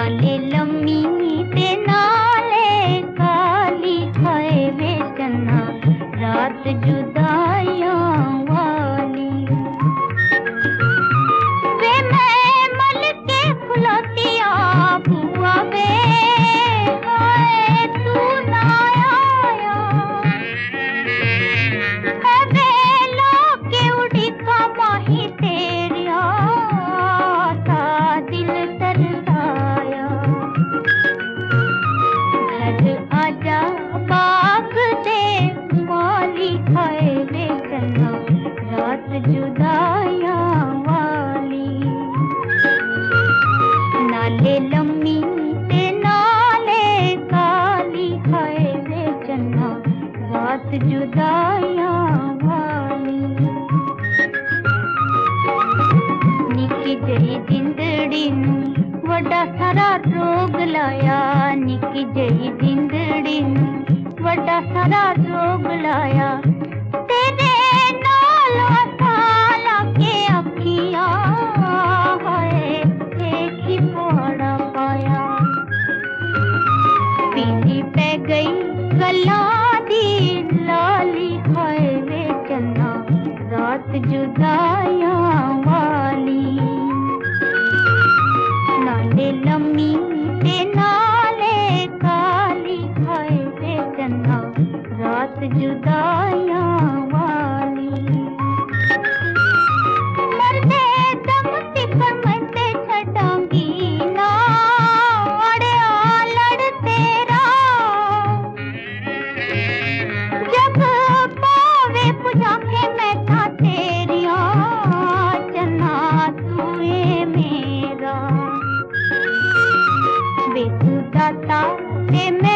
नाले लम्मी ते नाले काली खाए वे चन्ना रात जुदाइयां वाली। वे मैं मल के खुलतिया बुआ वे हाय तू ना आया। वे लोके उड़ी का माही तेरिया ता दिल तरसाया। घर आजा बाग दे माली खाए वे चन्ना रात जुदाइयां वाली। नाले लम्मी ते नाले काली खाए वे चन्ना रात जुदाइयां वाली। निकी जही जिंदड़ी नू वड्डा सारा रोग लाया। निकी जही जिंदड़ी नू वड्डा सारा रोग लाया। तेरे नाल साला के अखियां हाय एक ही पौड़ा पाया। पीली पै गई गल्लां दी लाली हाय वे चन्ना रात जुदाइयां वाली। नाले लम्मी ते नाले काली खाए वे चन्ना रात जुदाइयां वाली। मरदे दम तिकर मरते छटांगी ना अड़िया लड़ तेरा। जब पावे पुजा के मैं था तेरिया चन्ना तू है मेरा। वे तू दाता ते